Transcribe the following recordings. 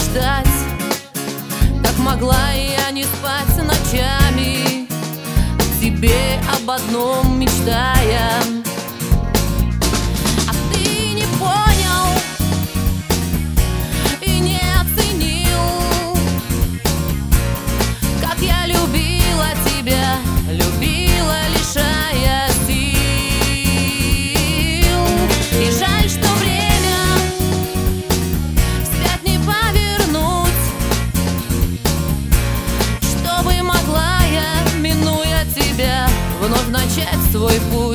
ждать. Как могла я не спать ночами, о тебе об одном мечтая. А ты не понял и не оценил, как я любила тебя, любила, лишая сил. И жаль, что время вспять не повернуть, чтобы могла я, минуя тебя, вновь начать свой путь.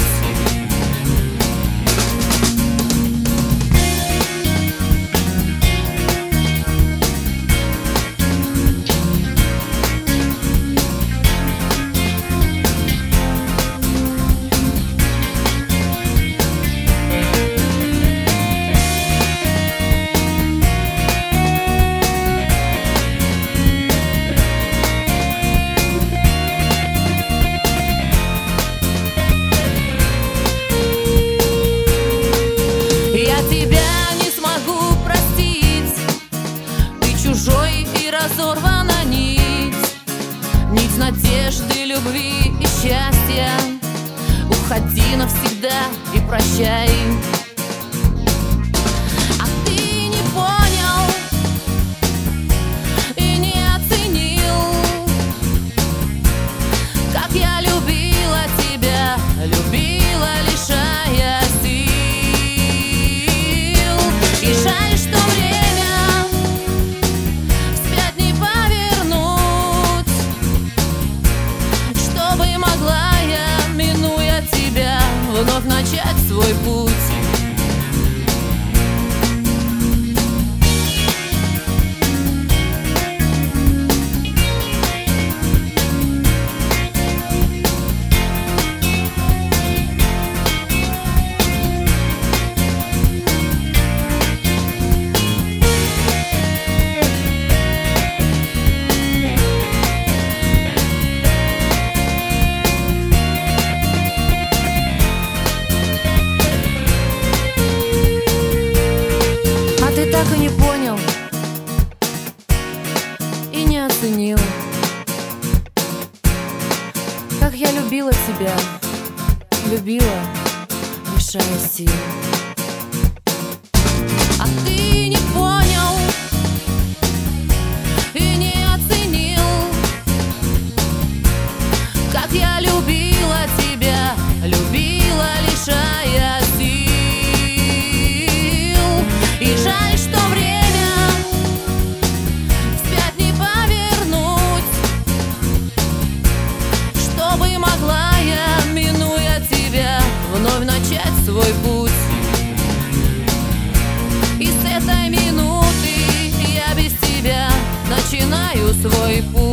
Разорвана нить надежды, любви и счастья. Уходи навсегда и прощай. А ты не понял и не оценил, как я любила тебя, любила, лишая сил. И жаль, что время вновь начать свой путь. Так и не понял и не оценил, как я любила тебя, любила, лишая сил. А ты не понял и не оценил, как я любила тебя, любила, лишая сил. И жаль, что время вспять не повернуть, чтобы могла я, минуя тебя, вновь начать свой путь. И с этой минуты я без тебя начинаю свой путь.